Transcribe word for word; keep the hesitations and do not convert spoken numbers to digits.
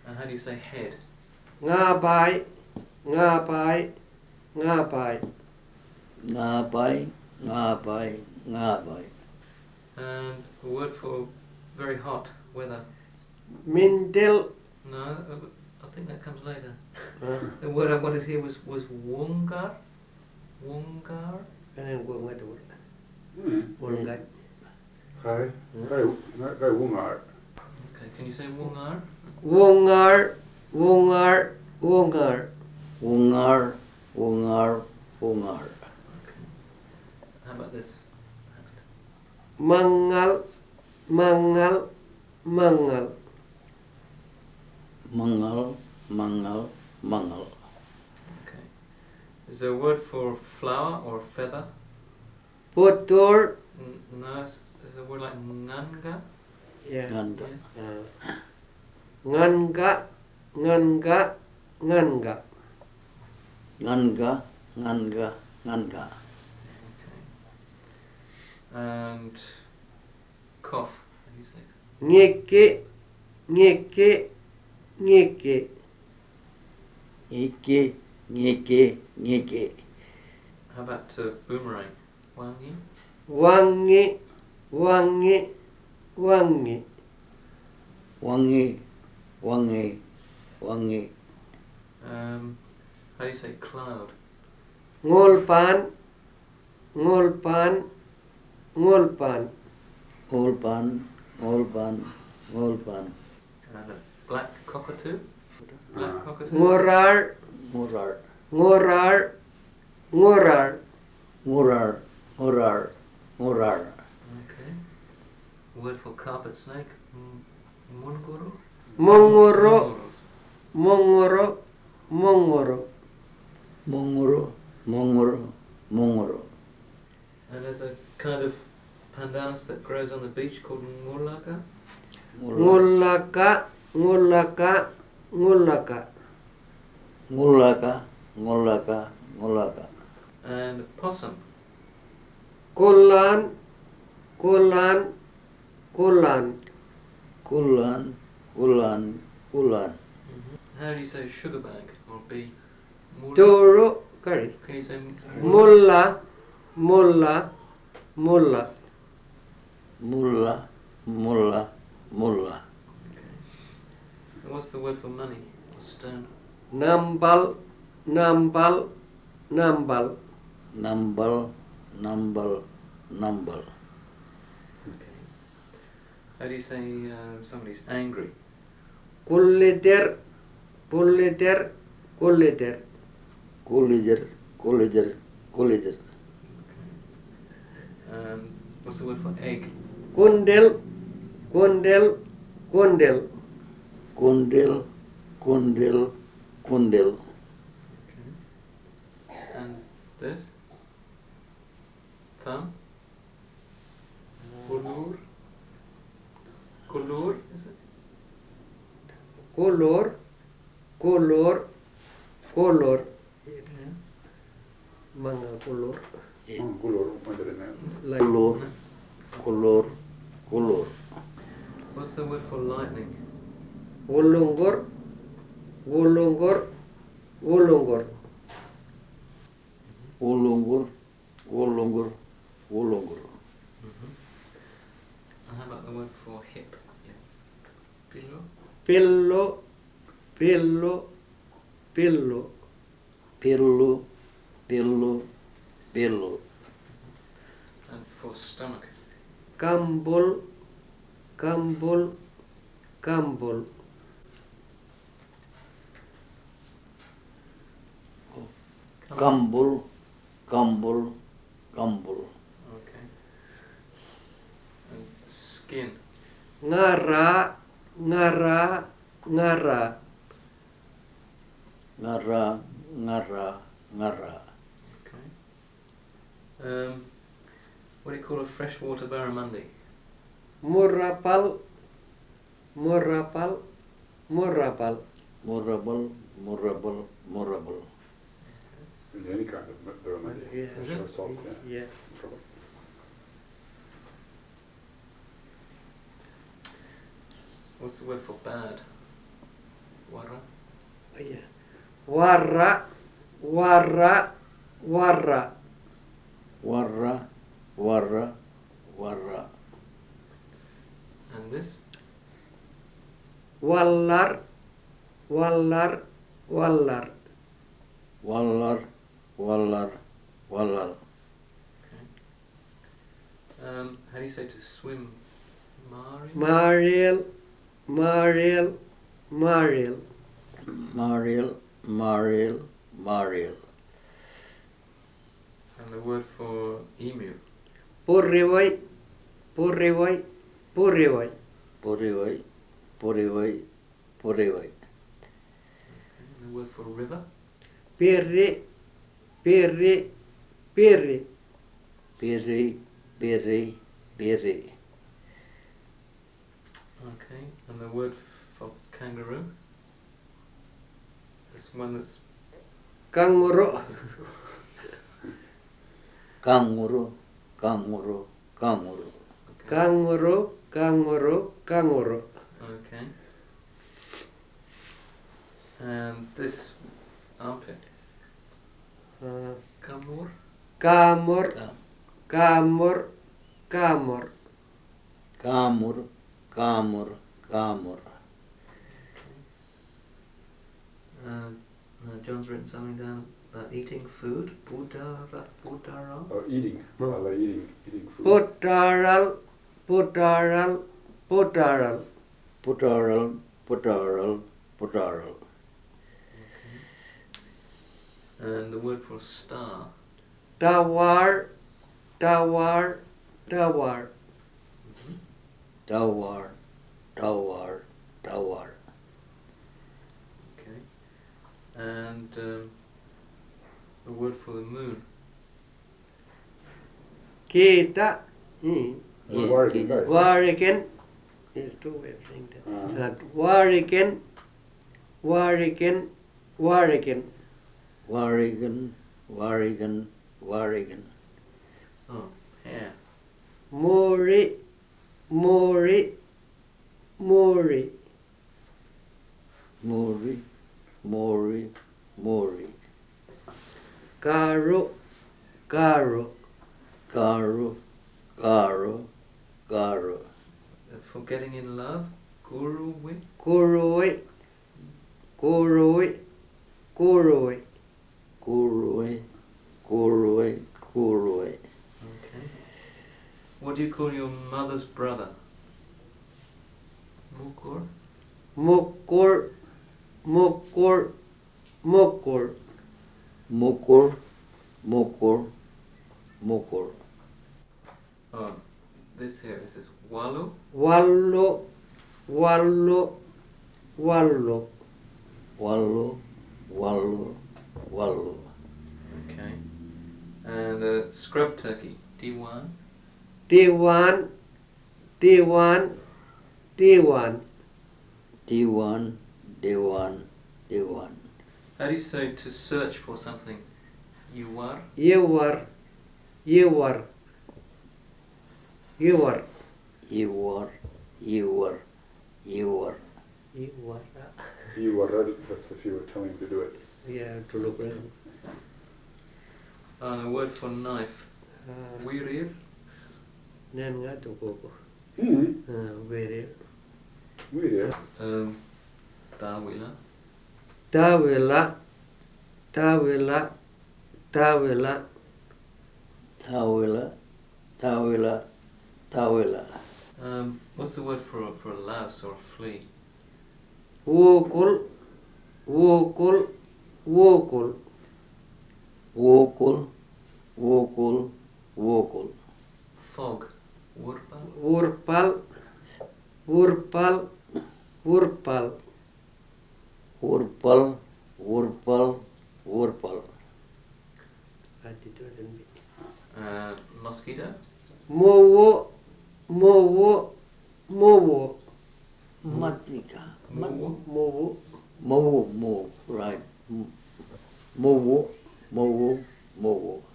And how do you say head? Ngapai, ngapai, ngapai. Ngapai, ngapai, ngapai. And a word for very hot weather. Mintil. No, uh, I think that comes later. Huh? The word I wanted here was was wungar. Wungar. Anh quên ngay từ Ừ. quên ngay. Khai, khai, khai wungar. Okay, can you say wungar? Wungar, wungar, wungar. Wungar, wungar, wungar. Okay. How about this? Mangal, mangal, mangal. Mangal, mangal, mangal. Okay. Is there a word for flower or feather? Putur. N- no. Is is there a word like nganga? Yeah. Nganda. Uh, nganga, nganga, nganga. Nganga, nganga, nganga. Okay. And cough. How do you say it? Ngeke, ngeke, ngeke. Ike, ngeke, ngeke. How about uh, boomerang? Wangi. Wangi, wangi, wangi. Wangi, wangi, wangi. Um, how do you say cloud? Ngolpan, ngolpan, ngolpan. Ngolpan, ngolpan, ngolpan. And a black cockatoo? Black Ah. cockatoo? Ngorar, Ngurar, ngorar, ngorar. ngurar, ngurar, ngurar. Okay. Word for carpet snake? M- Munguru? Mongoro, Mungurus. mongoro, mongoro. Mongoro, mongoro, mongoro. And there's a kind of pandanus that grows on the beach called ngulaka. Ngulaka, ngulaka, ngulaka. Ngulaka, ngulaka, ngulaka. And a possum. Kulan, kulan, kulan. Kulan, kulan, kulan. How do you say sugar bag or bee? Mulla? Toro, curry. Can you say Mulla, mulla, mulla. Mulla, mulla, mulla. Okay. And what's the word for money or stone? Nambal, nambal, nambal. Nambal, nambal, nambal. Okay. How do you say uh, somebody's angry? Kulliter, kulliter, kulliter. Kuliger, kuliger, kuliger. Um, what's the word for egg? Kundel, kundel, kundel. Kundel, kundel, kundel. Okay. And this? Thumb? Kulur? Kulur, is it? Color, color, color. Yeah. Manga color. On kulor, what is it? Like Color, color, color. What's the word for lightning? Golongor, golongor, golongor. Ulungur, ulungur, ulungur. Mm-hmm. And how about the word for hip? Yeah. Pillow? Pillo, pillo, pillo. Pillu, pillu, pillu. And for stomach? Kambol, kambol, kambol. Kambul, kambul, kambul. Okay. And skin? Ngara, ngara, ngara. Ngara, ngara, ngara. Okay. Um, what do you call a freshwater barramundi? Murapal, murapal, murapal. Murabal, murabal, murabal. Any kind of barramundi. Yeah. Is Sure, it? salt, yeah. Yeah. Trouble. What's the word for bad? warra, warra, warra, Warra, warra, warra. And this? wallar, wallar, wallar, Wallar, wallar, wallar. Um, how do you say to swim? Mari? Mariel, Mariel, Mariel, Mariel, Mariel, Mariel. And the word for emu? Purrivai, Purrivai, Purrivai, Purivai, Purivai, Purivai. And the word for river? Pirri, Pirri, Pirri, Piri, piri, piri. Okay. And the word for kangaroo? This one that's... Kanguru, Kanguru, kanguru, kanguru. Okay. Kanguru, Kanguru, Kanguru, Okay. And this armpit? uh, Kamur? Kamur, Ka- Kamur, Kamur, Kamur, kamur, kamur. Uh, uh, John's written something down about eating food. Budara, budara. Oh, eating. I No. like eating, eating food. Putaral, Putaral, Putaral, Putaral, putaral, putaral. And the word for star. Tawar, Tawar, Tawar, Tawar, tawar, tawar. Okay. And um, the word for the moon. Kita, hmm, Yeah, Warrigan, kita- right. Wariken, there's two ways of saying that. Uh, That Wariken, Wariken, Wariken, Warrigan, Warrigan, Warrigan. Oh, hair. Mori, Mori, Mori, Mori, Mori, Mori. Karu, Karu, Garu, garu, garu. Uh, for getting in love. Guru wi. Kurui, Kurui, Kurui, Gurui, gurui, gurui. Okay. What do you call your mother's brother? Mukur? Mukur, Mukur, Mukur, Mukur, mukur, mukur. Oh, this here. This is Walu. Wallo, Wallo, Wallo, Wallu, wallu, wallu. Okay. And uh, scrub turkey. Diwan. Diwan, Diwan, Diwan, Diwan, diwan, diwan. How do you say to search for something? Yuwar. Yewar, Yewar, Yewar, Iwar, iwar, iwar. Yewar. you were ready, that's if you were telling him to do it. Yeah, to look around. And a word for knife. Uh, Wirir. Nan nga to koko. Hmm. Uh, Where? Weird. Um, Dawila. Tawela, Tawela, Tawela, Tawila, tawila, tawila. Um, what's the word for a, for a louse or a flea? Wokul, Wokul, Wokul, Wokul, wokul, wokul. Fog. Wurpa. Urpal, Urpal, Urpal, Urpal, urpal, urpal. Uh, mosquito. Mowo, Mowo, Mowo, Matika. Muwu. Mowo, Mowu, mowu, right. M- Mowu, mowu, mowu.